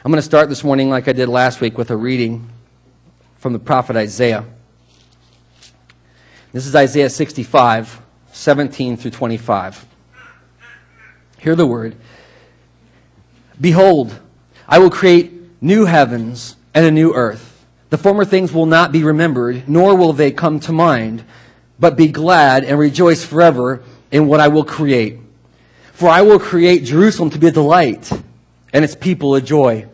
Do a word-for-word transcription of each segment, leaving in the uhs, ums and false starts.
I'm going to start this morning like I did last week with a reading from the prophet Isaiah. This is Isaiah sixty-five, seventeen through twenty-five. Hear the word. Behold, I will create new heavens and a new earth. The former things will not be remembered, nor will they come to mind, but be glad and rejoice forever in what I will create. For I will create Jerusalem to be a delight, and its people a joy.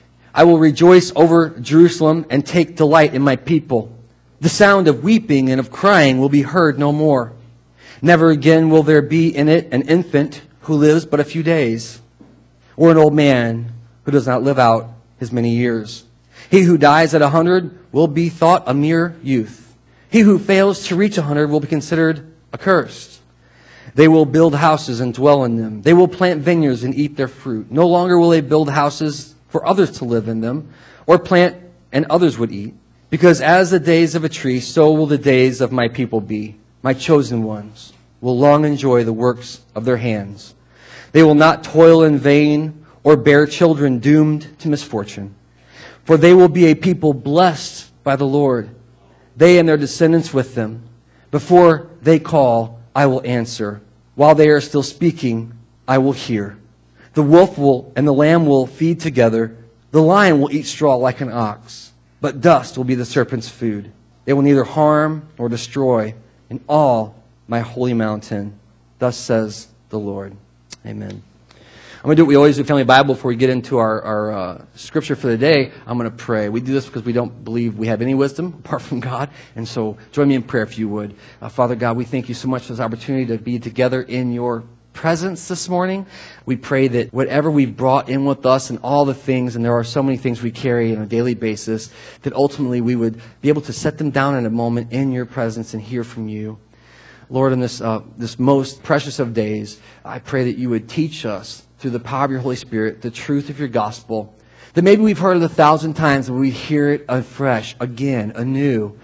I will rejoice over Jerusalem and take delight in my people. The sound of weeping and of crying will be heard no more. Never again will there be in it an infant who lives but a few days, or an old man who does not live out his many years. He who dies at a hundred will be thought a mere youth. He who fails to reach a hundred will be considered accursed. They will build houses and dwell in them. They will plant vineyards and eat their fruit. No longer will they build houses for others to live in them, or plant and others would eat. Because as the days of a tree, so will the days of my people be. My chosen ones will long enjoy the works of their hands. They will not toil in vain or bear children doomed to misfortune. For they will be a people blessed by the Lord, they and their descendants with them. Before they call, I will answer. While they are still speaking, I will hear. The wolf will and the lamb will feed together. The lion will eat straw like an ox, but dust will be the serpent's food. They will neither harm nor destroy in all my holy mountain. Thus says the Lord. Amen. I'm going to do what we always do, Family Bible, before we get into our, our uh, scripture for the day. I'm going to pray. We do this because we don't believe we have any wisdom apart from God. And so join me in prayer if you would. Uh, Father God, we thank you so much for this opportunity to be together in your presence this morning. We pray that whatever we've brought in with us and all the things, and there are so many things we carry on a daily basis, that ultimately we would be able to set them down in a moment in your presence and hear from you. Lord, in this uh, this most precious of days, I pray that you would teach us through the power of your Holy Spirit the truth of your gospel, that maybe we've heard it a thousand times and we hear it afresh, again, anew,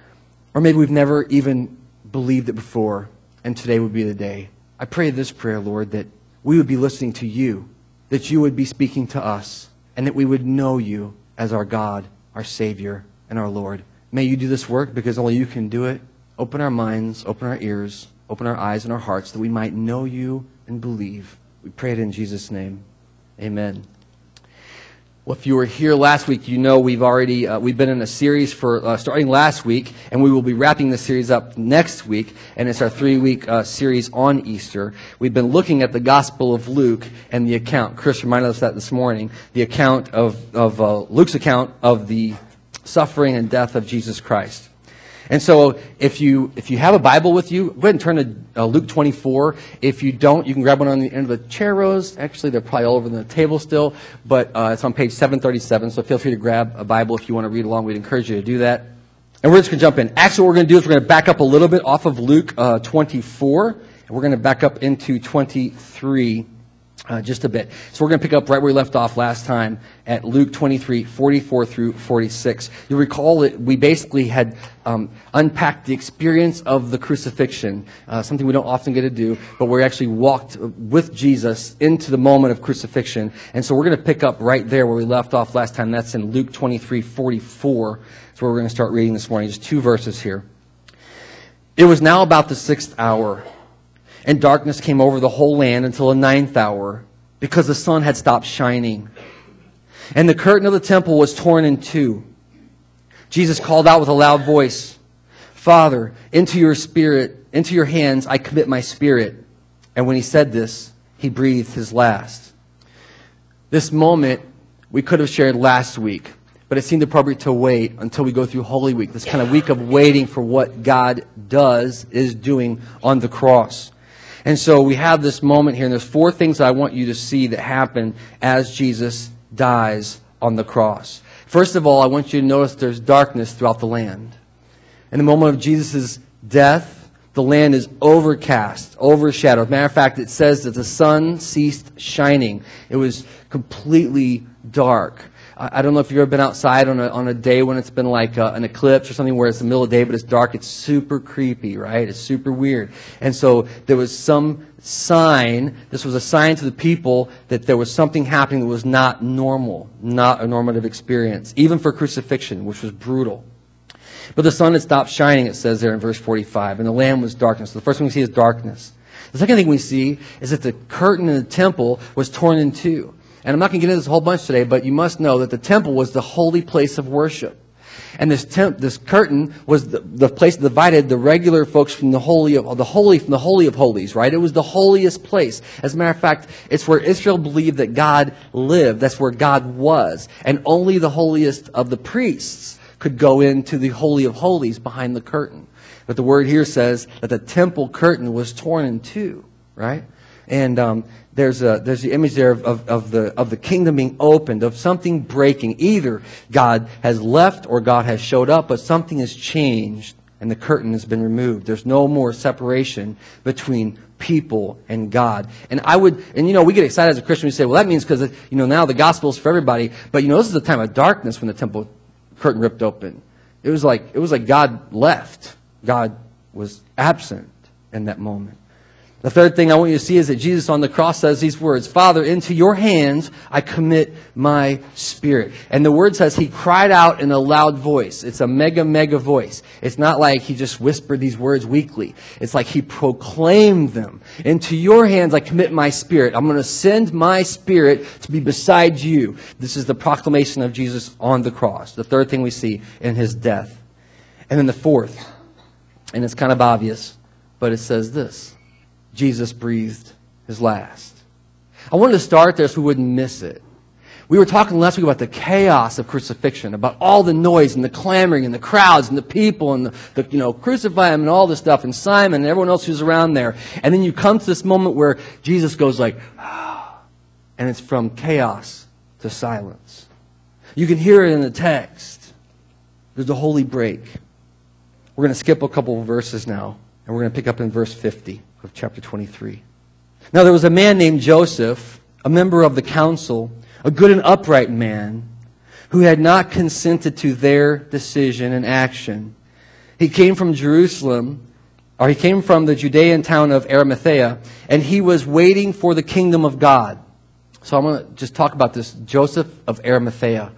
or maybe we've never even believed it before, and today would be the day. I pray this prayer, Lord, that we would be listening to you, that you would be speaking to us, and that we would know you as our God, our Savior, and our Lord. May you do this work because only you can do it. Open our minds, open our ears, open our eyes and our hearts that we might know you and believe. We pray it in Jesus' name. Amen. Well, if you were here last week, you know we've already uh, we've been in a series for uh, starting last week, and we will be wrapping the series up next week. And it's our three-week uh, series on Easter. We've been looking at the Gospel of Luke and the account. Chris reminded us that this morning. The account of of uh, Luke's account of the suffering and death of Jesus Christ. And so, if you if you have a Bible with you, go ahead and turn to uh, Luke twenty-four. If you don't, you can grab one on the end of the chair rows. Actually, they're probably all over the table still, but uh, it's on page seven thirty-seven. So feel free to grab a Bible if you want to read along. We'd encourage you to do that. And we're just going to jump in. Actually, what we're going to do is we're going to back up a little bit off of Luke uh, twenty-four, and we're going to back up into twenty-three. Uh, just a bit. So we're going to pick up right where we left off last time at Luke twenty-three, forty-four through forty-six. You'll recall that we basically had um, unpacked the experience of the crucifixion, uh, something we don't often get to do, but we actually walked with Jesus into the moment of crucifixion. And so we're going to pick up right there where we left off last time. That's in Luke twenty-three, forty-four. That's where we're going to start reading this morning. Just two verses here. It was now about the sixth hour. And darkness came over the whole land until the ninth hour, because the sun had stopped shining. And the curtain of the temple was torn in two. Jesus called out with a loud voice, "Father, into your spirit, into your hands I commit my spirit." And when he said this, he breathed his last. This moment we could have shared last week, but it seemed appropriate to wait until we go through Holy Week, this kind of week of waiting for what God does, is doing on the cross. And so we have this moment here, and there's four things I want you to see that happen as Jesus dies on the cross. First of all, I want you to notice there's darkness throughout the land. In the moment of Jesus' death, the land is overcast, overshadowed. As a matter of fact, it says that the sun ceased shining. It was completely dark. I don't know if you've ever been outside on a, on a day when it's been like a, an eclipse or something where it's the middle of the day but it's dark. It's super creepy, right? It's super weird. And so there was some sign, this was a sign to the people that there was something happening that was not normal, not a normative experience, even for crucifixion, which was brutal. But the sun had stopped shining, it says there in verse forty-five, and the Lamb was darkness. So the first thing we see is darkness. The second thing we see is that the curtain in the temple was torn in two. And I'm not going to get into this a whole bunch today, but you must know that the temple was the holy place of worship. And this temp, this curtain was the, the place that divided the regular folks from the holy of the holy from the holy of holies, right? It was the holiest place. As a matter of fact, it's where Israel believed that God lived. That's where God was. And only the holiest of the priests could go into the holy of holies behind the curtain. But the word here says that the temple curtain was torn in two, right? And um, there's a there's the image there of, of, of the of the kingdom being opened, of something breaking. Either God has left or God has showed up, but something has changed and the curtain has been removed. There's no more separation between people and God. And I would, and you know, we get excited as a Christian. We say, well, that means because you know now the gospel is for everybody. But you know, this is a time of darkness when the temple curtain ripped open. It was like it was like God left. God was absent in that moment. The third thing I want you to see is that Jesus on the cross says these words, Father, into your hands I commit my spirit. And the word says he cried out in a loud voice. It's a mega, mega voice. It's not like he just whispered these words weakly. It's like he proclaimed them. Into your hands I commit my spirit. I'm going to send my spirit to be beside you. This is the proclamation of Jesus on the cross. The third thing we see in his death. And then the fourth, and it's kind of obvious, but it says this. Jesus breathed his last. I wanted to start there so we wouldn't miss it. We were talking last week about the chaos of crucifixion, about all the noise and the clamoring and the crowds and the people and the, the you know, crucify him and all this stuff and Simon and everyone else who's around there. And then you come to this moment where Jesus goes like, ah, and it's from chaos to silence. You can hear it in the text. There's a holy break. We're going to skip a couple of verses now, and we're going to pick up in verse fifty. Of chapter twenty-three. Now there was a man named Joseph, a member of the council, a good and upright man, who had not consented to their decision and action. He came from Jerusalem, or he came from the Judean town of Arimathea, and he was waiting for the kingdom of God. So I'm going to just talk about this Joseph of Arimathea.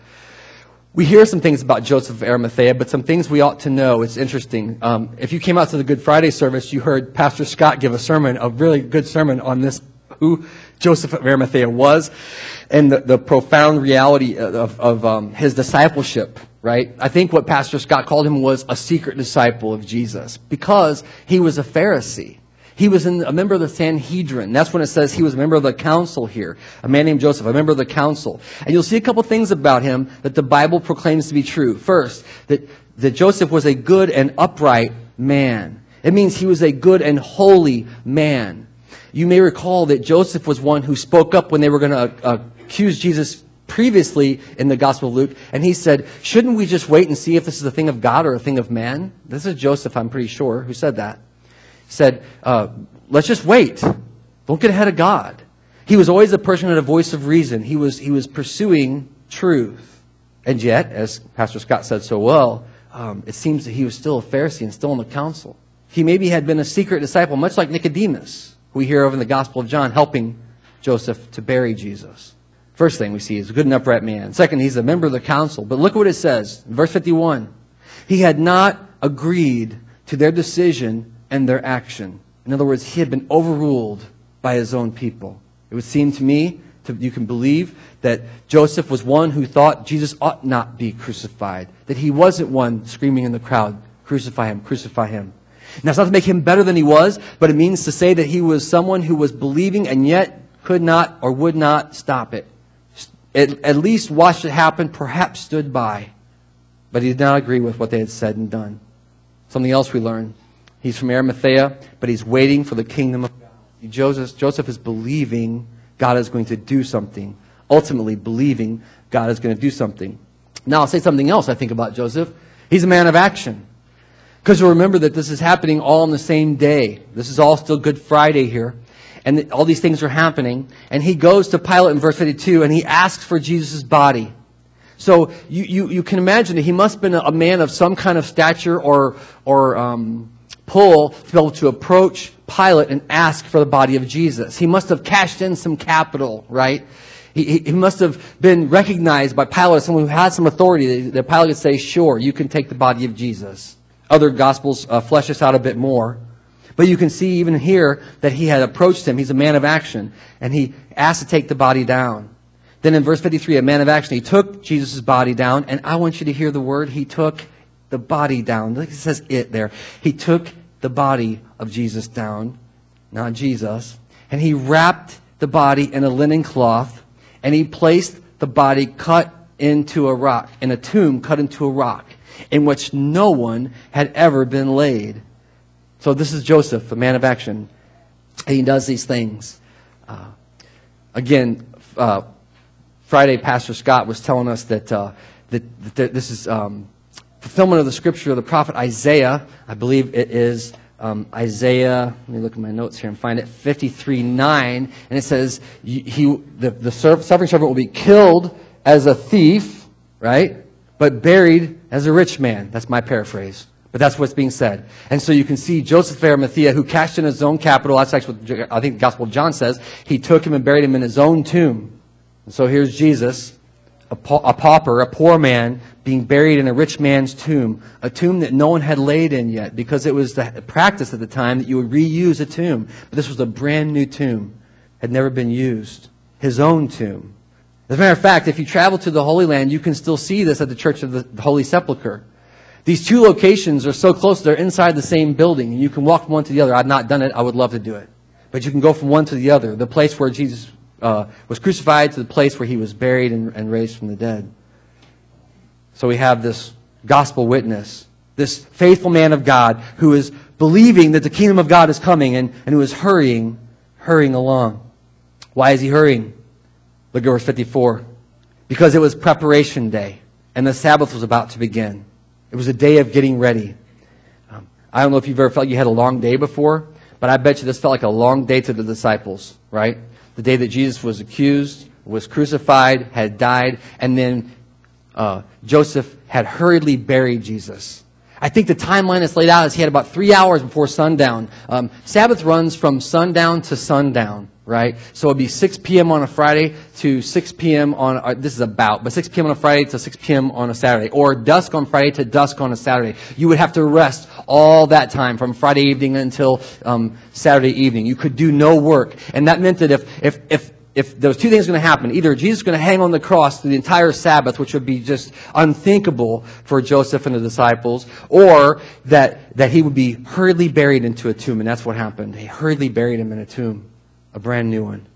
We hear some things about Joseph of Arimathea, but some things we ought to know. It's interesting. Um, if you came out to the Good Friday service, you heard Pastor Scott give a sermon, a really good sermon on this, who Joseph of Arimathea was, and the, the profound reality of, of um, his discipleship, right? I think what Pastor Scott called him was a secret disciple of Jesus, because he was a Pharisee. He was in, a member of the Sanhedrin. That's when it says he was a member of the council here. A man named Joseph, a member of the council. And you'll see a couple things about him that the Bible proclaims to be true. First, that, that Joseph was a good and upright man. It means he was a good and holy man. You may recall that Joseph was one who spoke up when they were going to uh, accuse Jesus previously in the Gospel of Luke. And he said, shouldn't we just wait and see if this is a thing of God or a thing of man? This is Joseph, I'm pretty sure, who said that. Said, uh, let's just wait. Don't get ahead of God. He was always a person with a voice of reason. He was, he was pursuing truth. And yet, as Pastor Scott said so well, um, it seems that he was still a Pharisee and still in the council. He maybe had been a secret disciple, much like Nicodemus, who we hear of in the Gospel of John, helping Joseph to bury Jesus. First thing we see is a good and upright man. Second, he's a member of the council. But look what it says in verse fifty-one. He had not agreed to their decision and their action. In other words, he had been overruled by his own people. It would seem to me, to, you can believe, that Joseph was one who thought Jesus ought not be crucified. That he wasn't one screaming in the crowd, crucify him, crucify him. Now, it's not to make him better than he was, but it means to say that he was someone who was believing and yet could not or would not stop it. At, at least watched it happen, perhaps stood by. But he did not agree with what they had said and done. Something else we learn. He's from Arimathea, but he's waiting for the kingdom of God. Joseph, Joseph is believing God is going to do something. Ultimately believing God is going to do something. Now I'll say something else I think about Joseph. He's a man of action. Because you'll remember that this is happening all on the same day. This is all still Good Friday here. And all these things are happening. And he goes to Pilate in verse fifty-two and he asks for Jesus' body. So you, you, you can imagine that he must have been a man of some kind of stature or, or um, pull to be able to approach Pilate and ask for the body of Jesus. He must have cashed in some capital, right? He, he must have been recognized by Pilate as someone who had some authority. That Pilate could say, sure, you can take the body of Jesus. Other Gospels uh, flesh this out a bit more. But you can see even here that he had approached him. He's a man of action. And he asked to take the body down. Then in verse fifty-three, a man of action, he took Jesus' body down. And I want you to hear the word, he took the body down. Like it says it there. He took the body of Jesus down, not Jesus. And he wrapped the body in a linen cloth. And he placed the body cut into a rock, in a tomb cut into a rock, in which no one had ever been laid. So this is Joseph, a man of action. And he does these things. Uh, again, uh, Friday, Pastor Scott was telling us that, uh, that, that this is um, fulfillment of the scripture of the prophet Isaiah. I believe it is um, Isaiah, let me look at my notes here and find it, fifty-three nine. And it says, he, the, the suffering servant will be killed as a thief, right? But buried as a rich man. That's my paraphrase. But that's what's being said. And so you can see Joseph of Arimathea, who cashed in his own capital. That's actually what I think the Gospel of John says. He took him and buried him in his own tomb. And so here's Jesus, a, pa- a pauper, a poor man, being buried in a rich man's tomb. A tomb that no one had laid in yet, because it was the practice at the time that you would reuse a tomb. But this was a brand new tomb. Had never been used. His own tomb. As a matter of fact, if you travel to the Holy Land, you can still see this at the Church of the Holy Sepulchre. These two locations are so close, they're inside the same building. And you can walk from one to the other. I've not done it. I would love to do it. But you can go from one to the other. The place where Jesus uh, was crucified to the place where he was buried and, and raised from the dead. So we have this gospel witness, this faithful man of God who is believing that the kingdom of God is coming and, and who is hurrying, hurrying along. Why is he hurrying? Look at verse fifty-four. Because it was preparation day and the Sabbath was about to begin. It was a day of getting ready. Um, I don't know if you've ever felt you had a long day before, but I bet you this felt like a long day to the disciples, right? The day that Jesus was accused, was crucified, had died, and then uh, Joseph had hurriedly buried Jesus. I think the timeline that's laid out is he had about three hours before sundown. Um, Sabbath runs from sundown to sundown, right? So it'd be six p.m. on a Friday to six p.m. on, uh, this is about, but six p.m. on a Friday to six p.m. on a Saturday. Or dusk on Friday to dusk on a Saturday. You would have to rest all that time from Friday evening until um, Saturday evening. You could do no work. And that meant that if, if, if If there was two things going to happen, either Jesus is going to hang on the cross through the entire Sabbath, which would be just unthinkable for Joseph and the disciples, or that, that he would be hurriedly buried into a tomb. And that's what happened. He hurriedly buried him in a tomb, a brand new one.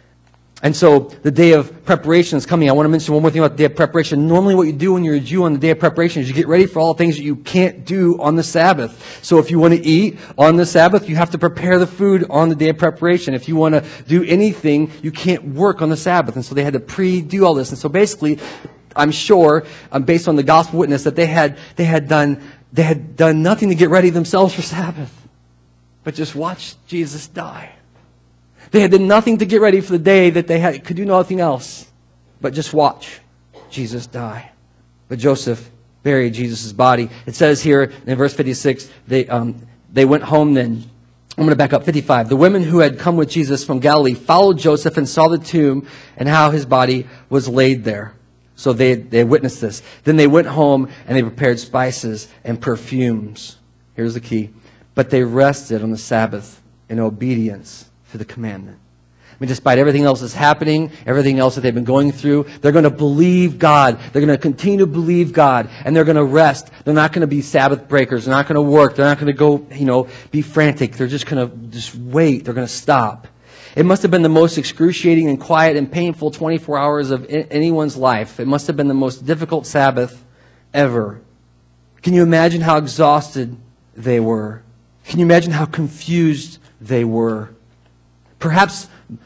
And so the day of preparation is coming. I want to mention one more thing about the day of preparation. Normally what you do when you're a Jew on the day of preparation is you get ready for all the things that you can't do on the Sabbath. So if you want to eat on the Sabbath, you have to prepare the food on the day of preparation. If you want to do anything, you can't work on the Sabbath. And so they had to pre-do all this. And so basically, I'm sure, um, based on the gospel witness, that they had, they had done, they had done nothing to get ready themselves for Sabbath, but just watch Jesus die. They had done nothing to get ready for the day that they had, could do nothing else but just watch Jesus die. But Joseph buried Jesus' body. It says here in verse fifty-six, they, um, they went home then. I'm going to back up, fifty-five. The women who had come with Jesus from Galilee followed Joseph and saw the tomb and how his body was laid there. So they, they witnessed this. Then they went home and they prepared spices and perfumes. Here's the key. But they rested on the Sabbath in obedience to the commandment. I mean, despite everything else that's happening, everything else that they've been going through, they're going to believe God. They're going to continue to believe God, and they're going to rest. They're not going to be Sabbath breakers. They're not going to work. They're not going to go, you know, be frantic. They're just going to just wait. They're going to stop. It must have been the most excruciating and quiet and painful twenty-four hours of anyone's life. It must have been the most difficult Sabbath ever. Can you imagine how exhausted they were? Can you imagine how confused they were? Perhaps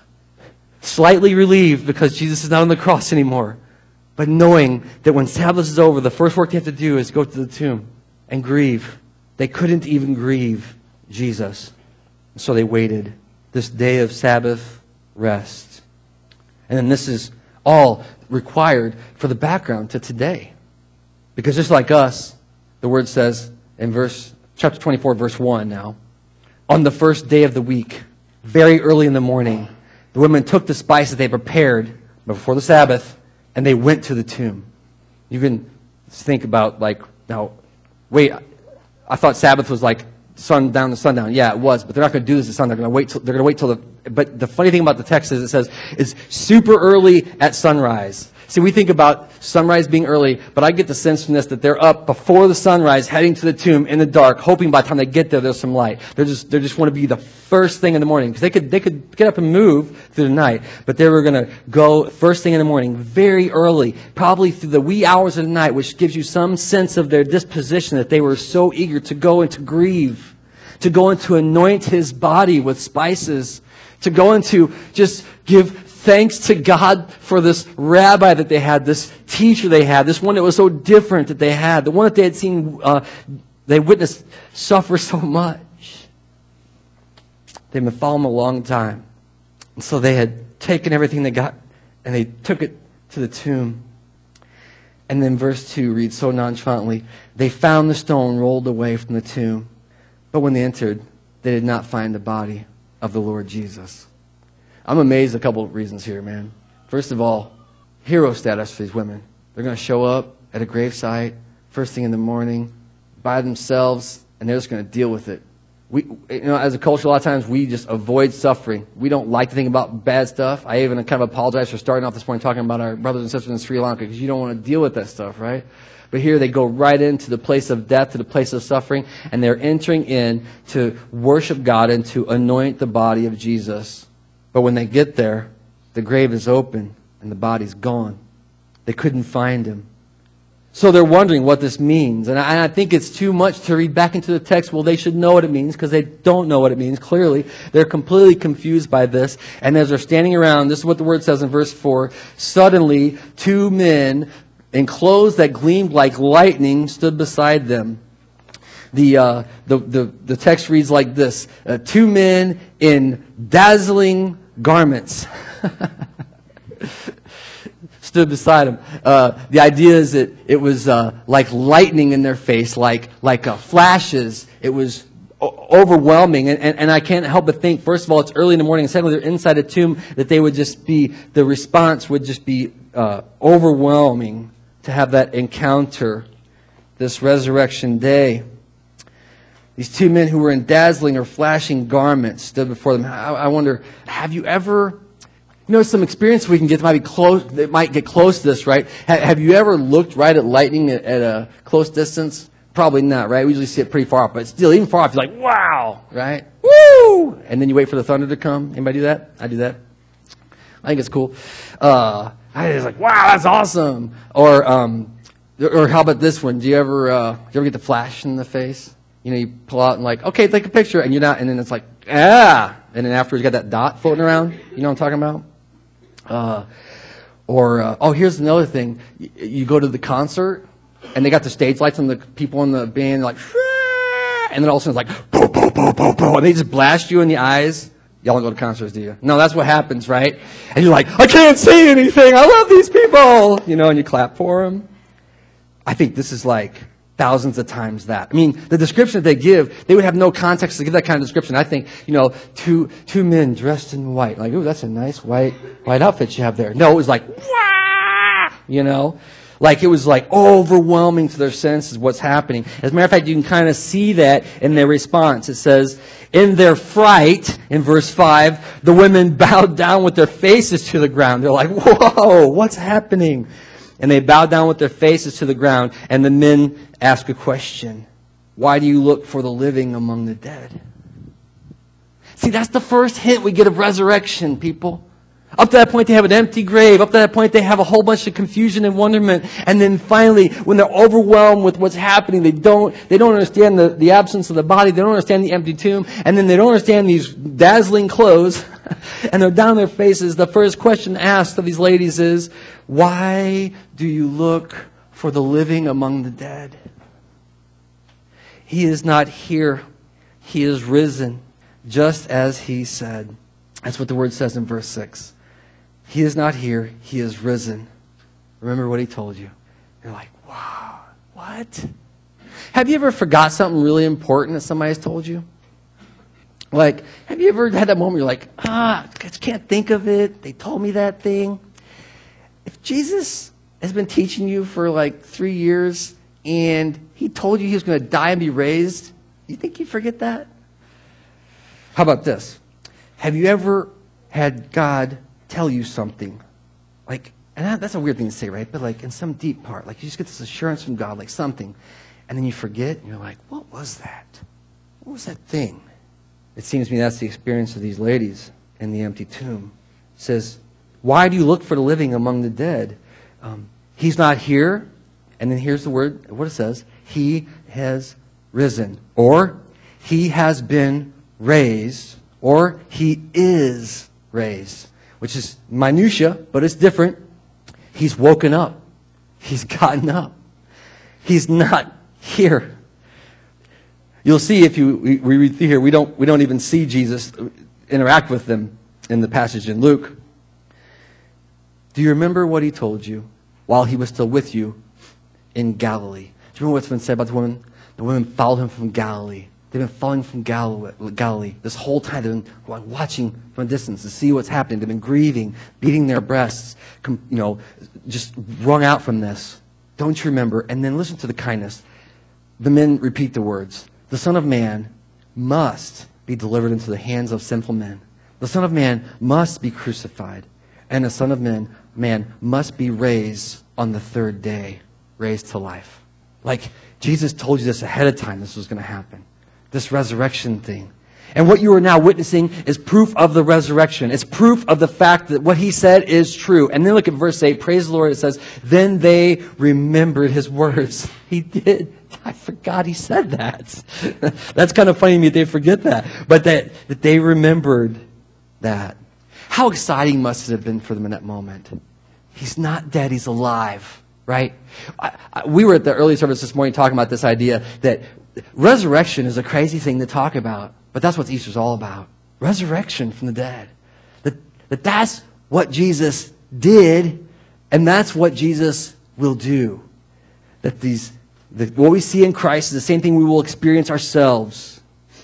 slightly relieved because Jesus is not on the cross anymore. But knowing that when Sabbath is over, the first work they have to do is go to the tomb and grieve. They couldn't even grieve Jesus. So they waited this day of Sabbath rest. And then this is all required for the background to today. Because just like us, the word says in verse chapter twenty-four, verse one now, on the first day of the week, very early in the morning, the women took the spice that they prepared before the Sabbath, and they went to the tomb. You can think about, like, now, wait, I thought Sabbath was like sundown to sundown. Yeah, it was, but they're not going to do this at sundown. They're going to wait till, they're going to wait till the, but the funny thing about the text is it says it's super early at sunrise. See, we think about sunrise being early, but I get the sense from this that they're up before the sunrise, heading to the tomb in the dark, hoping by the time they get there, there's some light. They're just, they just want to be the first thing in the morning. Because they could, they could get up and move through the night, but they were going to go first thing in the morning, very early, probably through the wee hours of the night, which gives you some sense of their disposition, that they were so eager to go and to grieve, to go and to anoint his body with spices, to go and to just give thanks to God for this rabbi that they had, this teacher they had, this one that was so different that they had, the one that they had seen, uh, they witnessed suffer so much. They've been following him a long time. And so they had taken everything they got and they took it to the tomb. And then verse two reads so nonchalantly, they found the stone rolled away from the tomb. But when they entered, they did not find the body of the Lord Jesus. I'm amazed at a couple of reasons here, man. First of all, hero status for these women. They're going to show up at a gravesite first thing in the morning by themselves, and they're just going to deal with it. We, you know, as a culture, a lot of times we just avoid suffering. We don't like to think about bad stuff. I even kind of apologize for starting off this morning talking about our brothers and sisters in Sri Lanka, because you don't want to deal with that stuff, right? But here they go right into the place of death, to the place of suffering, and they're entering in to worship God and to anoint the body of Jesus. But when they get there, the grave is open and the body's gone. They couldn't find him. So they're wondering what this means. And I, and I think it's too much to read back into the text. Well, they should know what it means, because they don't know what it means. Clearly, they're completely confused by this. And as they're standing around, this is what the word says in verse four. Suddenly, two men in clothes that gleamed like lightning stood beside them. The, uh, the, the, the text reads like this. Uh, two men in dazzling garments stood beside him. Uh, the idea is that it was uh, like lightning in their face, like like uh, flashes. It was o- overwhelming, and, and and I can't help but think, first of all, it's early in the morning, and secondly, they're inside a tomb, that they would just be, the response would just be uh, overwhelming to have that encounter this resurrection day. These two men who were in dazzling or flashing garments stood before them. I, I wonder, have you ever, you know, some experience we can get that might be close, that might get close to this, right? Have, have you ever looked right at lightning at, at a close distance? Probably not, right? We usually see it pretty far off, but still, even far off, you're like, wow, right? Woo! And then you wait for the thunder to come. Anybody do that? I do that. I think it's cool. Uh, I was like, wow, that's awesome. Or, um, or how about this one? Do you ever, uh, do you ever get the flash in the face? You know, you pull out and like, okay, take a picture, and you're not, and then it's like, ah, and then afterwards you got that dot floating around. You know what I'm talking about? Uh, or, uh, oh, here's another thing. You, you go to the concert, and they got the stage lights on the people in the band, like, and then all of a sudden it's like, boom, boom, boom, boom, boom, and they just blast you in the eyes. Y'all don't go to concerts, do you? No, that's what happens, right? And you're like, I can't see anything. I love these people. You know, and you clap for them. I think this is like thousands of times that. I mean, the description that they give, they would have no context to give that kind of description. I think, you know, two two men dressed in white. Like, ooh, that's a nice white white outfit you have there. No, it was like, wah! You know? Like, it was like overwhelming to their senses what's happening. As a matter of fact, you can kind of see that in their response. It says, in their fright, in verse five, the women bowed down with their faces to the ground. They're like, whoa, what's happening? And they bowed down with their faces to the ground, and the men ask a question. Why do you look for the living among the dead? See, that's the first hint we get of resurrection, people. Up to that point, they have an empty grave. Up to that point, they have a whole bunch of confusion and wonderment. And then finally, when they're overwhelmed with what's happening, they don't, they don't understand the, the absence of the body. They don't understand the empty tomb. And then they don't understand these dazzling clothes. And they're down on their faces. The first question asked of these ladies is, why do you look for the living among the dead? He is not here. He is risen, just as he said. That's what the word says in verse six. He is not here. He is risen. Remember what he told you. You're like, wow, what? Have you ever forgot something really important that somebody has told you? Like, have you ever had that moment where you're like, ah, I just can't think of it. They told me that thing. If Jesus has been teaching you for like three years and he told you he was going to die and be raised, you think you'd forget that? How about this? Have you ever had God tell you something? Like, and that, that's a weird thing to say, right? But like in some deep part, like you just get this assurance from God, like something, and then you forget, and you're like, what was that? What was that thing? It seems to me that's the experience of these ladies in the empty tomb. It says, why do you look for the living among the dead? Um, he's not here. And then here's the word, what it says. He has risen. Or he has been raised. Or he is raised. Which is minutia, but it's different. He's woken up. He's gotten up. He's not here. You'll see if you we, we read through here, we don't we don't even see Jesus interact with them in the passage in Luke. Do you remember what he told you while he was still with you in Galilee? Do you remember what's been said about the women? The women followed him from Galilee. They've been following from Galilee, Galilee this whole time. They've been watching from a distance to see what's happening. They've been grieving, beating their breasts, you know, just wrung out from this. Don't you remember? And then listen to the kindness. The men repeat the words. The Son of Man must be delivered into the hands of sinful men. The Son of Man must be crucified. And the Son of Man, man must be raised on the third day, raised to life. Like Jesus told you this ahead of time, this was going to happen. This resurrection thing. And what you are now witnessing is proof of the resurrection. It's proof of the fact that what he said is true. And then look at verse eight. Praise the Lord. It says, then they remembered his words. He did. I forgot he said that. That's kind of funny to me that they forget that. But that, that they remembered that. How exciting must it have been for them in that moment? He's not dead. He's alive. Right? I, I, we were at the early service this morning talking about this idea that resurrection is a crazy thing to talk about. But that's what Easter's all about. Resurrection from the dead. That, that that's what Jesus did, and that's what Jesus will do. That these, that what we see in Christ is the same thing we will experience ourselves.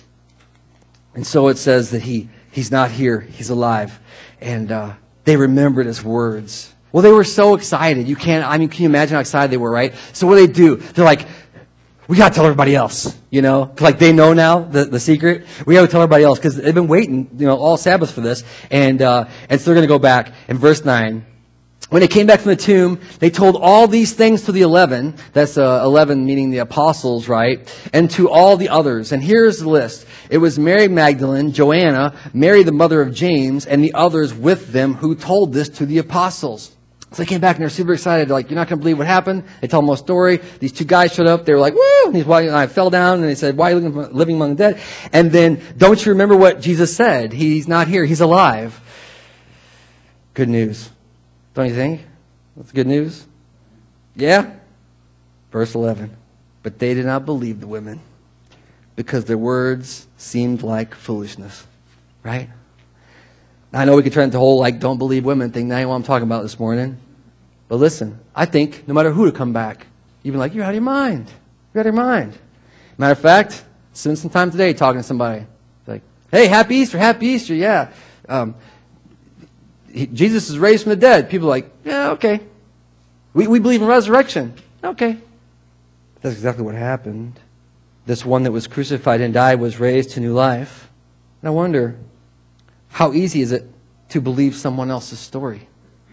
And so it says that he he's not here, he's alive. And uh, they remembered his words. Well, they were so excited. You can't, I mean, can you imagine how excited they were, right? So what do they do? They're like, we got to tell everybody else, you know, like they know now the, the secret. We got to tell everybody else because they've been waiting, you know, all Sabbath for this. And, uh, and so they're going to go back in verse nine. When they came back from the tomb, they told all these things to the eleven. That's uh, eleven meaning the apostles, right? And to all the others. And here's the list. It was Mary Magdalene, Joanna, Mary the mother of James, and the others with them who told this to the apostles. So they came back and they're super excited. They're like, you're not going to believe what happened. They tell them a story. These two guys showed up. They were like, woo! And he's, why, and I fell down and they said, why are you living among the dead? And then, don't you remember what Jesus said? He's not here. He's alive. Good news. Don't you think? That's good news. Yeah? Verse eleven. But they did not believe the women because their words seemed like foolishness. Right? I know we could turn into the whole, like, don't believe women thing. That ain't what I'm talking about this morning. But listen, I think no matter who to come back, you'd be like, you're out of your mind. You're out of your mind. Matter of fact, spend some time today talking to somebody. Like, hey, happy Easter, happy Easter, yeah. Um, he, Jesus is raised from the dead. People are like, yeah, okay. We, we believe in resurrection. Okay. That's exactly what happened. This one that was crucified and died was raised to new life. And I wonder, how easy is it to believe someone else's story?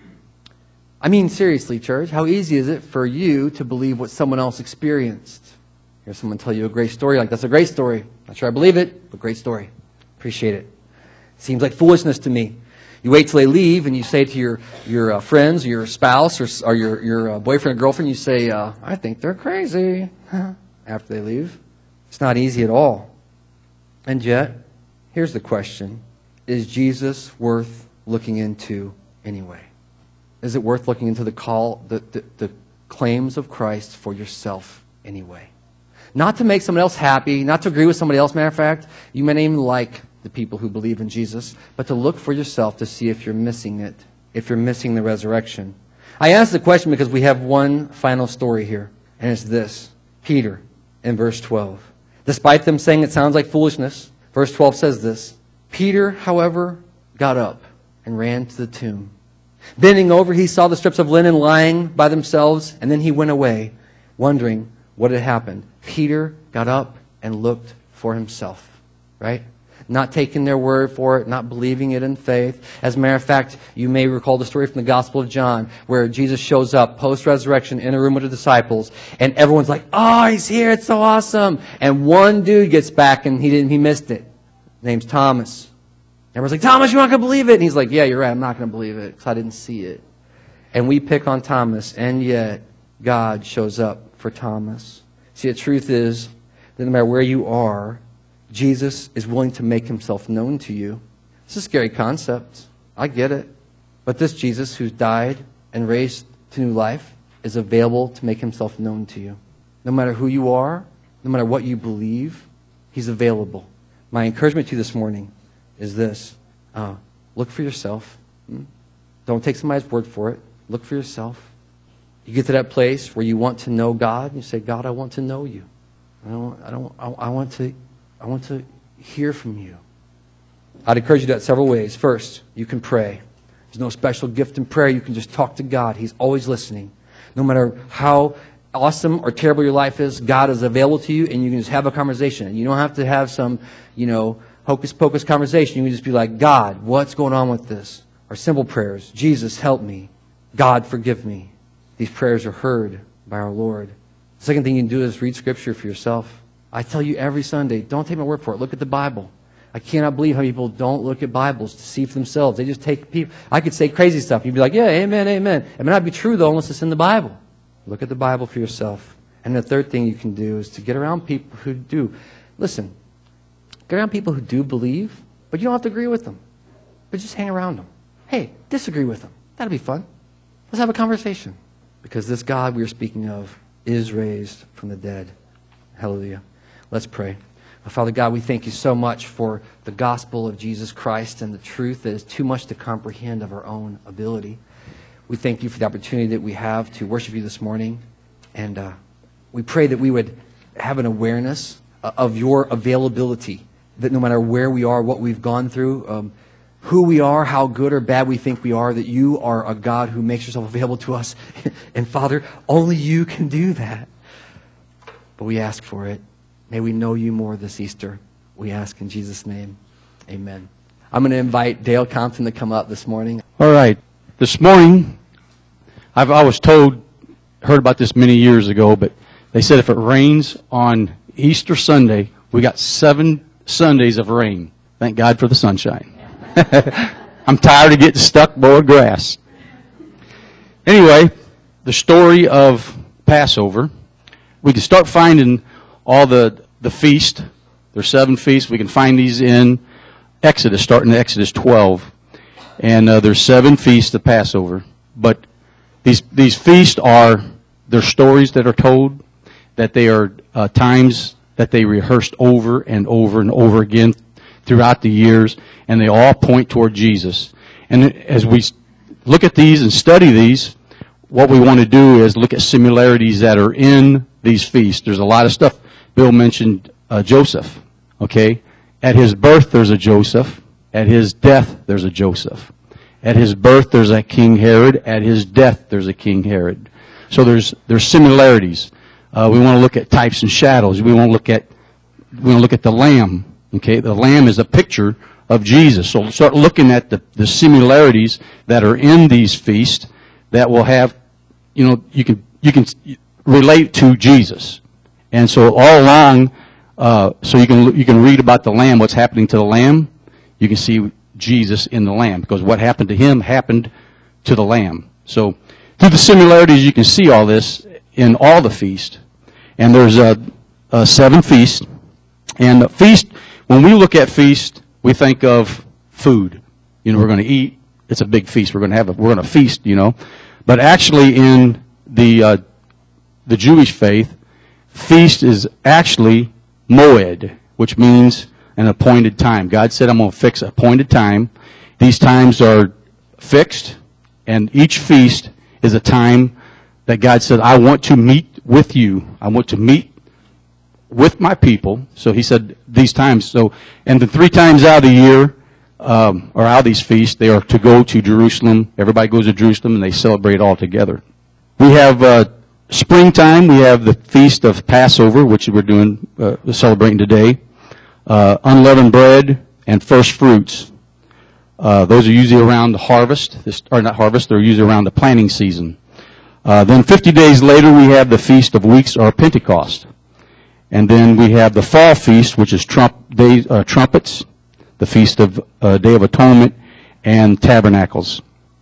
I mean, seriously, church, how easy is it for you to believe what someone else experienced? Hear someone tell you a great story, like, that's a great story. Not sure I believe it, but great story. Appreciate it. Seems like foolishness to me. You wait till they leave and you say to your, your uh, friends, or your spouse, or, or your, your uh, boyfriend or girlfriend, you say, uh, I think they're crazy, after they leave. It's not easy at all. And yet, here's the question. Is Jesus worth looking into anyway? Is it worth looking into the call, the, the, the claims of Christ for yourself anyway? Not to make someone else happy, not to agree with somebody else. Matter of fact, you may not even like the people who believe in Jesus, but to look for yourself to see if you're missing it if you're missing the resurrection. I ask the question because we have one final story here, and it's this. Peter in verse twelve. Despite them saying it sounds like foolishness, verse twelve says this. Peter, however, got up and ran to the tomb. Bending over, he saw the strips of linen lying by themselves, and then he went away, wondering what had happened. Peter got up and looked for himself, right? Not taking their word for it, not believing it in faith. As a matter of fact, you may recall the story from the Gospel of John where Jesus shows up post-resurrection in a room with the disciples and everyone's like, oh, he's here, it's so awesome. And one dude gets back and he didn't, he missed it. His name's Thomas. Everyone's like, Thomas, you're not going to believe it. And he's like, yeah, you're right, I'm not going to believe it because I didn't see it. And we pick on Thomas, and yet God shows up for Thomas. See, the truth is that no matter where you are, Jesus is willing to make himself known to you. It's a scary concept. I get it. But this Jesus who's died and raised to new life is available to make himself known to you. No matter who you are, no matter what you believe, he's available. My encouragement to you this morning is this. Uh, look for yourself. Hmm? Don't take somebody's word for it. Look for yourself. You get to that place where you want to know God, and you say, God, I want to know you. I don't, I don't, I, I want to, I want to hear from you. I'd encourage you to do that several ways. First, you can pray. There's no special gift in prayer. You can just talk to God. He's always listening. No matter how awesome or terrible your life is, God is available to you, and you can just have a conversation. You don't have to have some, you know, hocus pocus conversation. You can just be like, God, what's going on with this? Or simple prayers. Jesus, help me. God, forgive me. These prayers are heard by our Lord. The second thing you can do is read Scripture for yourself. I tell you every Sunday, don't take my word for it. Look at the Bible. I cannot believe how people don't look at Bibles to see for themselves. They just take people. I could say crazy stuff. You'd be like, yeah, amen, amen. It may not be true, though, unless it's in the Bible. Look at the Bible for yourself. And the third thing you can do is to get around people who do. Listen, get around people who do believe, but you don't have to agree with them. But just hang around them. Hey, disagree with them. That'll be fun. Let's have a conversation. Because this God we are speaking of is raised from the dead. Hallelujah. Let's pray. Father God, we thank you so much for the gospel of Jesus Christ and the truth that is too much to comprehend of our own ability. We thank you for the opportunity that we have to worship you this morning. And uh, we pray that we would have an awareness of your availability, that no matter where we are, what we've gone through, um, who we are, how good or bad we think we are, that you are a God who makes yourself available to us. And Father, only you can do that. But we ask for it. May we know you more this Easter. We ask in Jesus' name. Amen. I'm going to invite Dale Compton to come up this morning. All right. This morning, I've, I was told, heard about this many years ago, but they said if it rains on Easter Sunday, we got seven Sundays of rain. Thank God for the sunshine. I'm tired of getting stuck mowing grass. Anyway, the story of Passover. We can start finding all the, the feast. There's seven feasts. We can find these in Exodus, starting in Exodus twelve. And uh, there's seven feasts of Passover. But these these feasts are, they're stories that are told, that they are uh, times that they rehearsed over and over and over again throughout the years, and they all point toward Jesus. And as we look at these and study these, what we want to do is look at similarities that are in these feasts. There's a lot of stuff. Bill mentioned uh, Joseph, okay? At his birth, there's a Joseph. At his death, there's a Joseph. At his birth, there's a King Herod. At his death, there's a King Herod. So there's there's similarities. Uh, we want to look at types and shadows. We want to look at we want to look at the Lamb. Okay, the Lamb is a picture of Jesus. So we'll start looking at the, the similarities that are in these feasts that will have, you know, you can you can relate to Jesus. And so all along, uh, so you can you can read about the Lamb, what's happening to the Lamb. You can see Jesus in the Lamb, because what happened to him happened to the Lamb. So through the similarities, you can see all this in all the feasts. And there's a, a seven feasts. And the feast, when we look at feast, we think of food. You know, we're going to eat. It's a big feast. We're going to have a, we're going to feast, you know. But actually in the uh, the Jewish faith, feast is actually moed, which means an appointed time. God said, I'm going to fix appointed time. These times are fixed, And each feast is a time that God said, I want to meet with you. I want to meet with my people. So he said these times. So, and the three times out of the year, um, or out of these feasts, they are to go to Jerusalem. Everybody goes to Jerusalem and they celebrate all together. We have uh, springtime. We have the feast of Passover, which we're doing, uh, celebrating today. Uh, unleavened bread and first fruits. Uh, those are usually around the harvest, this, or not harvest, they're usually around the planting season. Uh, then fifty days later, we have the Feast of Weeks, or Pentecost. And then we have the fall feast, which is trump, day, uh, trumpets, the Feast of uh, Day of Atonement, and Tabernacles.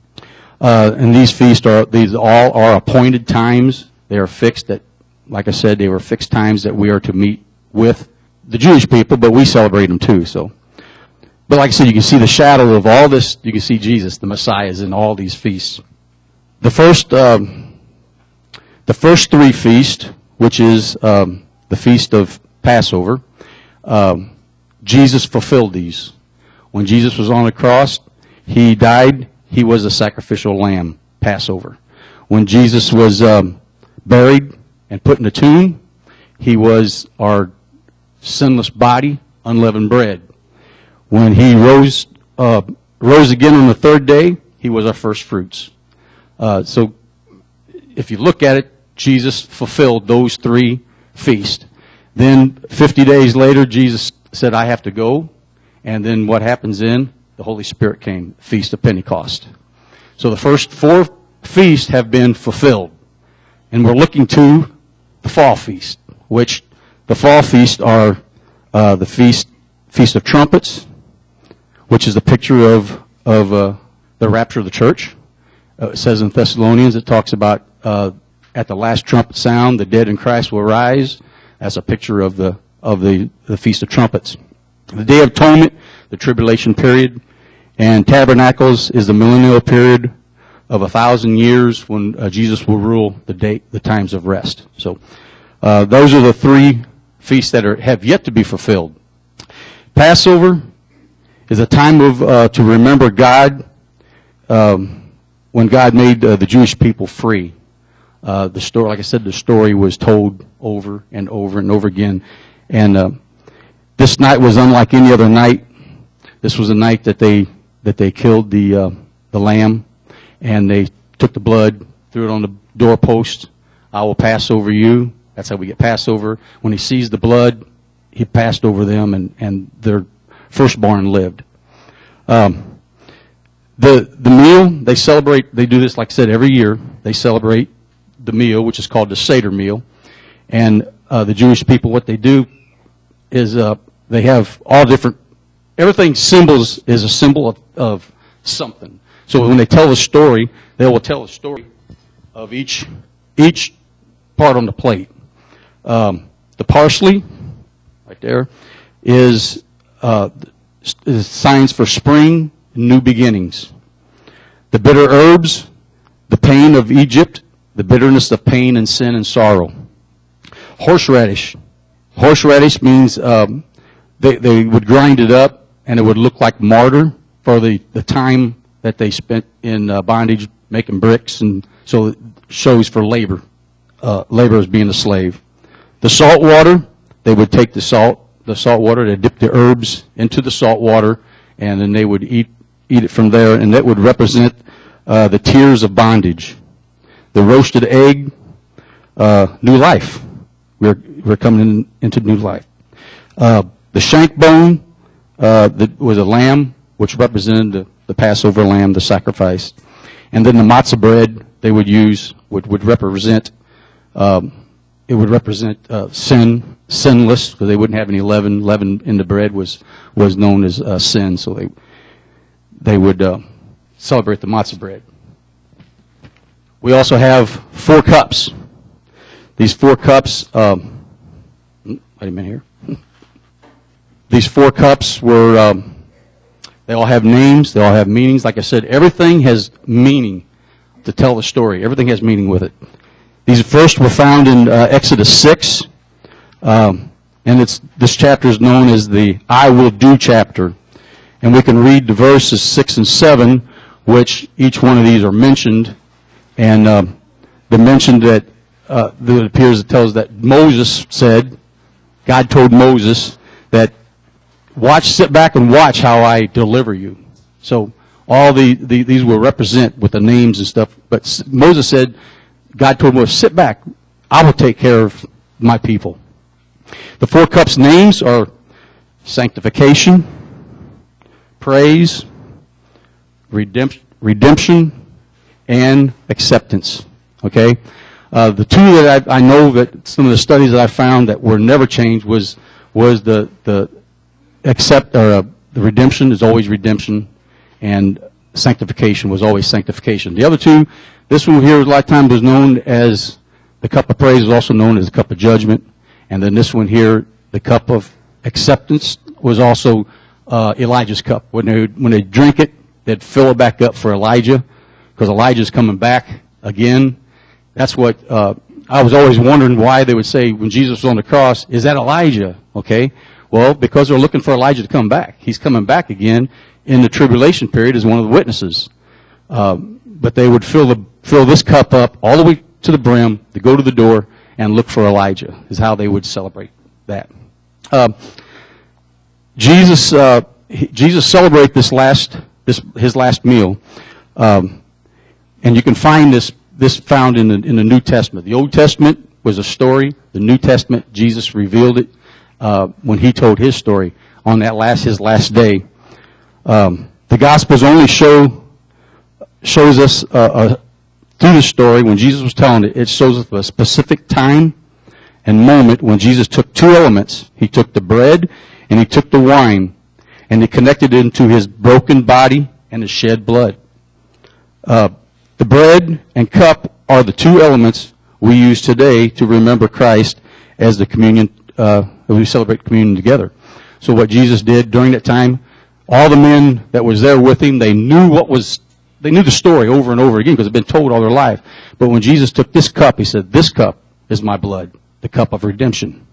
Uh, and these feasts are, these all are appointed times. They are fixed that, like I said, they were fixed times that we are to meet with the Jewish people, but we celebrate them too, so. But like I said, you can see the shadow of all this. You can see Jesus, the Messiah, is in all these feasts. The first, um, the first three feasts, which is um, the Feast of Passover, um, Jesus fulfilled these. When Jesus was on the cross, he died. He was a sacrificial lamb, Passover. When Jesus was um, buried and put in a tomb, he was our sinless body, unleavened bread. When he rose uh, rose again on the third day, he was our first fruits. Uh, so if you look at it, Jesus fulfilled those three feasts. Then fifty days later, Jesus said, I have to go. And then what happens then? The Holy Spirit came, Feast of Pentecost. So the first four feasts have been fulfilled. And we're looking to the fall feast, which the fall feasts are uh, the feast Feast of Trumpets, which is the picture of of uh, the rapture of the church. Uh, it says in Thessalonians, it talks about uh, at the last trumpet sound, the dead in Christ will rise. That's a picture of the of the, the Feast of Trumpets. The Day of Atonement, the tribulation period, and Tabernacles is the millennial period of a thousand years when uh, Jesus will rule the day, the times of rest. So uh, those are the three feasts that are, have yet to be fulfilled. Passover is a time of uh, to remember God um, when God made uh, the Jewish people free. Uh, the story, like I said, the story was told over and over and over again. And uh, this night was unlike any other night. This was a night that they that they killed the uh, the lamb, and they took the blood, threw it on the doorpost. I will pass over you. That's how we get Passover. When he sees the blood, he passed over them, and, and their firstborn lived. Um, the the meal, they celebrate, they do this, like I said, every year. They celebrate the meal, which is called the Seder meal. And uh, the Jewish people, what they do is uh, they have all different, everything symbols is a symbol of, of something. So when they tell a story, they will tell a story of each each part on the plate. Um, the parsley, right there, is, uh, is signs for spring, new beginnings. The bitter herbs, the pain of Egypt, the bitterness of pain and sin and sorrow. Horseradish. Horseradish means um, they, they would grind it up, and it would look like mortar for the, the time that they spent in uh, bondage making bricks, and so it shows for labor. Uh, labor as being a slave. The salt water, they would take the salt, the salt water, they dip the herbs into the salt water, and then they would eat eat it from there, and that would represent uh, the tears of bondage. The roasted egg, uh, new life. We're we're coming in, into new life. Uh, the shank bone, uh, that was a lamb, which represented the, the Passover lamb, the sacrifice, and then the matzah bread they would use would would represent. Um, it would represent uh, sin, sinless, because they wouldn't have any leaven. Leaven in the bread was was known as uh, sin, so they they would uh, celebrate the matzah bread. We also have four cups. These four cups. Um, wait a minute here. These four cups were. Um, they all have names. They all have meanings. Like I said, everything has meaning to tell the story. Everything has meaning with it. These first were found in uh, Exodus six, um, and it's this chapter is known as the I will do chapter. And we can read the verses six and seven, which each one of these are mentioned. And uh, the mention that uh, it appears it tells that Moses said, God told Moses that, watch, sit back and watch how I deliver you. So all the, the these will represent with the names and stuff. But Moses said, God told Moses, sit back. I will take care of my people. The four cups names are sanctification, praise, redemption, redemption and acceptance. Okay? Uh, the two that I, I know that some of the studies that I found that were never changed was was the the accept or uh, the redemption is always redemption, and sanctification was always sanctification. The other two, this one here a lot of times was known as the cup of praise, was also known as the cup of judgment, and then this one here, the cup of acceptance, was also uh, Elijah's cup. When they when they drink it, they'd fill it back up for Elijah, because Elijah's coming back again. That's what uh, I was always wondering why they would say when Jesus was on the cross, is that Elijah? Okay, well, because they're looking for Elijah to come back. He's coming back again in the tribulation period as one of the witnesses. Um, but they would fill the fill this cup up all the way to the brim, to go to the door and look for Elijah, is how they would celebrate that. Um, Jesus uh, he, Jesus celebrate this last this his last meal, um, and you can find this this found in the in the New Testament. The Old Testament was a story. The New Testament, Jesus revealed it uh, when he told his story on that last his last day. Um, the Gospels only show shows us uh, uh, through the story when Jesus was telling it. It shows us a specific time and moment when Jesus took two elements. He took the bread and he took the wine, and he connected it into his broken body and his shed blood. Uh, the bread and cup are the two elements we use today to remember Christ as the communion. Uh, we celebrate communion together. So what Jesus did during that time, all the men that was there with him, they knew what was. They knew the story over and over again because it had been told all their life. But when Jesus took this cup, he said, "This cup is my blood, the cup of redemption."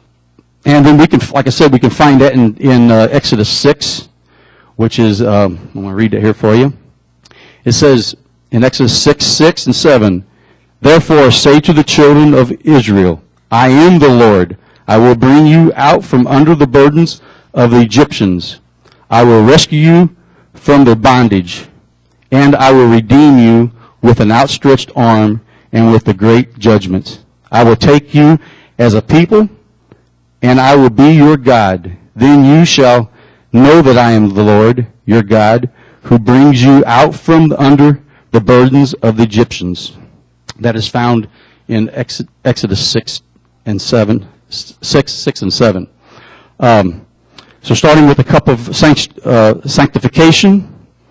And then we can, like I said, we can find that in, in uh, Exodus six, which is, um, I'm going to read it here for you. It says in Exodus six, six and seven, "Therefore say to the children of Israel, I am the Lord. I will bring you out from under the burdens of the Egyptians. I will rescue you from their bondage, and I will redeem you with an outstretched arm and with a great judgment. I will take you as a people, and I will be your God. Then you shall know that I am the Lord, your God, who brings you out from under the burdens of the Egyptians." That is found in Exodus six and seven, six, six and seven. Um, so starting with the cup of sanct- uh, sanctification,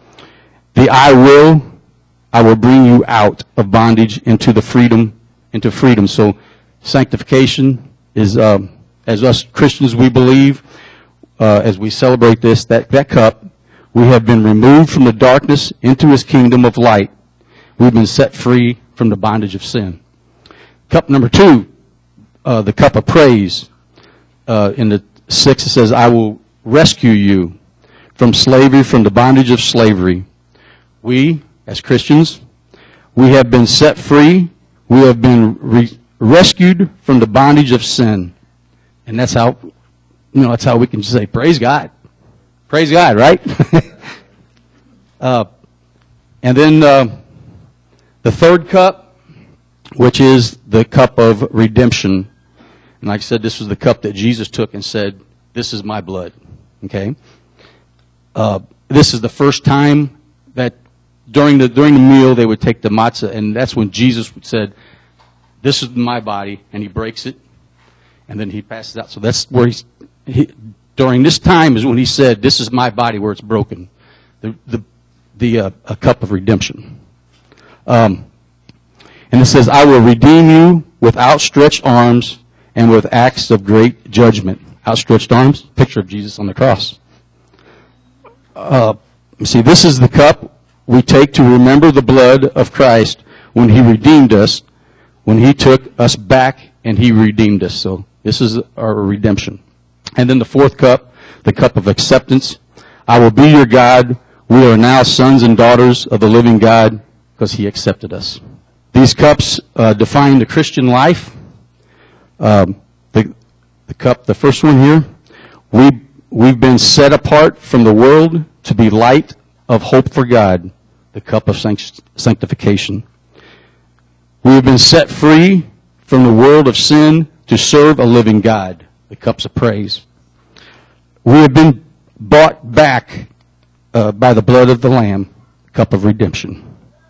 the I will, I will bring you out of bondage into the freedom, into freedom. So sanctification is, um, as us Christians we believe, uh, as we celebrate this, that, that cup, we have been removed from the darkness into his kingdom of light. We've been set free from the bondage of sin. Cup number two, uh, the cup of praise. Uh, in the six it says, "I will rescue you from slavery, from the bondage of slavery." We, as Christians, we have been set free. We have been re- rescued from the bondage of sin. And that's how, you know, that's how we can just say, praise God. Praise God, right? uh, and then uh, the third cup, which is the cup of redemption. And like I said, this was the cup that Jesus took and said, "This is my blood." Okay? Uh, this is the first time that During the during the meal, they would take the matzah, and that's when Jesus said, "This is my body," and he breaks it, and then he passes out. So that's where he's, he, during this time is when he said, "This is my body," where it's broken, the the the uh, a cup of redemption. Um, and it says, "I will redeem you with outstretched arms and with acts of great judgment." Outstretched arms, picture of Jesus on the cross. Uh, see, this is the cup we take to remember the blood of Christ when he redeemed us, when he took us back and he redeemed us. So this is our redemption. And then the fourth cup, the cup of acceptance. "I will be your God. We are now sons and daughters of the living God because He accepted us. These cups uh, define the Christian life. Um, the, the cup, the first one here, we, we've been set apart from the world to be light of hope for God, the cup of sanct- sanctification. We have been set free from the world of sin to serve a living God, the cups of praise. We have been bought back uh, by the blood of the Lamb, the cup of redemption.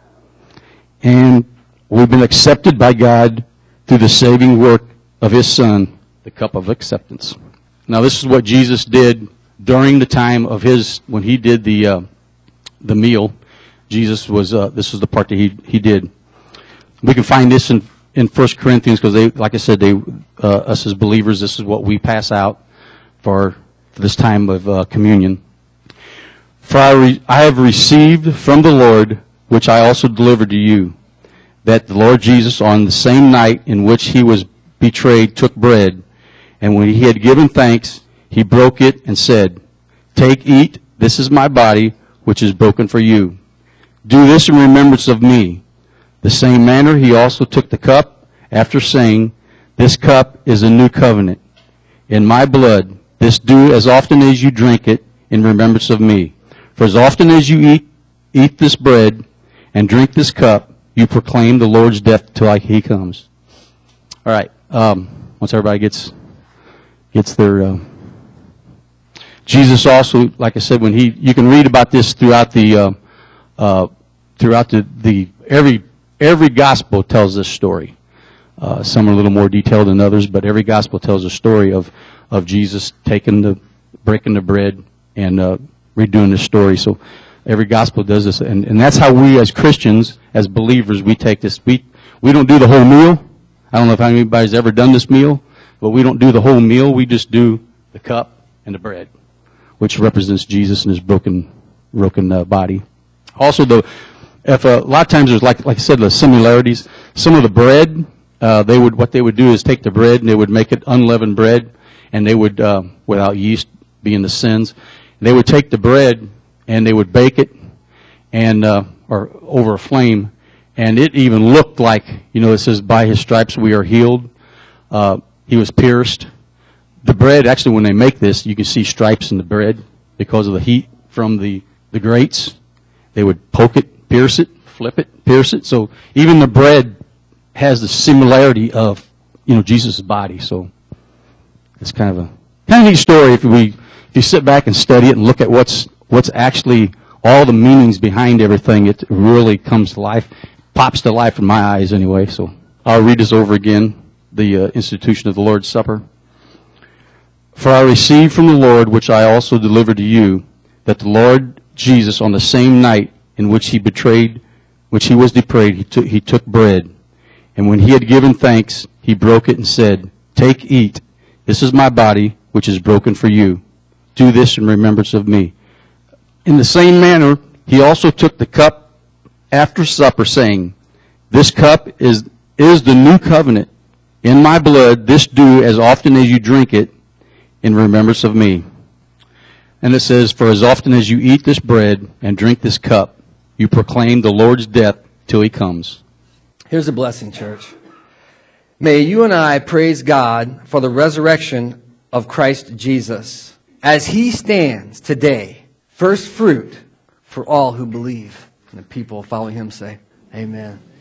And we've been accepted by God through the saving work of His Son, the cup of acceptance. Now, this is what Jesus did during the time of His, when He did the uh, the meal. Jesus was, uh, this was the part that He, he did. We can find this in in First Corinthians, because they, like I said, they, uh, us as believers, this is what we pass out for, for this time of uh, communion. For I, re- I have received from the Lord, which I also delivered to you, that the Lord Jesus, on the same night in which He was betrayed, took bread, and when He had given thanks, He broke it and said, "Take, eat, this is my body, which is broken for you. Do this in remembrance of me." The same manner He also took the cup after saying, "This cup is a new covenant in my blood. This do as often as you drink it in remembrance of me. For as often as you eat eat this bread and drink this cup, you proclaim the Lord's death till He comes." All right. Um, once everybody gets gets their uh, Jesus also, like I said, when He, you can read about this throughout the uh, uh, throughout the the every. Every gospel tells this story. Uh, some are a little more detailed than others, but every gospel tells a story of, of Jesus taking the, breaking the bread and uh, redoing the story. So every gospel does this, and, and that's how we as Christians, as believers, we take this. We we don't do the whole meal. I don't know if anybody's ever done this meal, but we don't do the whole meal. We just do the cup and the bread, which represents Jesus and His broken broken uh, body. Also, the If uh, a lot of times there's like like I said, the similarities. Some of the bread, uh, they would what they would do is take the bread and they would make it unleavened bread, and they would uh, without yeast being the sins. They would take the bread and they would bake it, and uh, or over a flame, and it even looked like, you know, it says, "By His stripes we are healed." Uh, he was pierced. The bread, actually, when they make this, you can see stripes in the bread because of the heat from the the grates. They would poke it, pierce it, flip it, pierce it. So even the bread has the similarity of, you know, Jesus' body. So it's kind of a kind of neat story if we if you sit back and study it and look at what's what's actually all the meanings behind everything. It really comes to life, pops to life in my eyes anyway. So I'll read this over again. The uh, institution of the Lord's Supper. For I received from the Lord, which I also delivered to you, that the Lord Jesus, on the same night in which he betrayed, which he was betrayed, he took, he took bread. And when he had given thanks, he broke it and said, "Take, eat. This is my body, which is broken for you. Do this in remembrance of me." In the same manner, he also took the cup after supper, saying, "This cup is, is the new covenant in my blood. This do as often as you drink it in remembrance of me." And it says, "For as often as you eat this bread and drink this cup, you proclaim the Lord's death till he comes." Here's a blessing, church. May you and I praise God for the resurrection of Christ Jesus as he stands today, first fruit for all who believe. And the people following him say, amen.